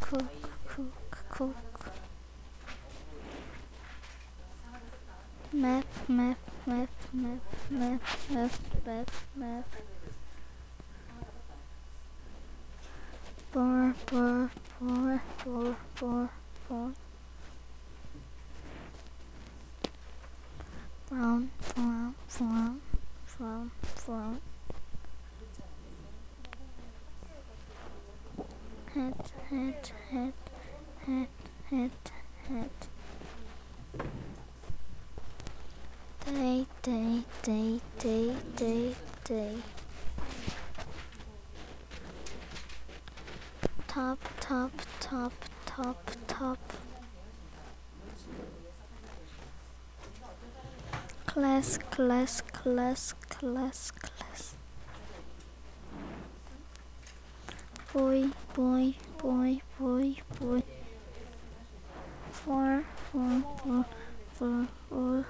cook. Map, map, map, map, map, map, map, map. Boar, boar, boar, boar, boar, boar. Brown, brown, brown, brown, brown. Hat, hat, hat, hat, hat, hat. Day, day, day, day, day, day. Top, top, top, top, top. Class, class, class, class, class. Boy, boy, boy, boy, boy. Four, four, four, four, four.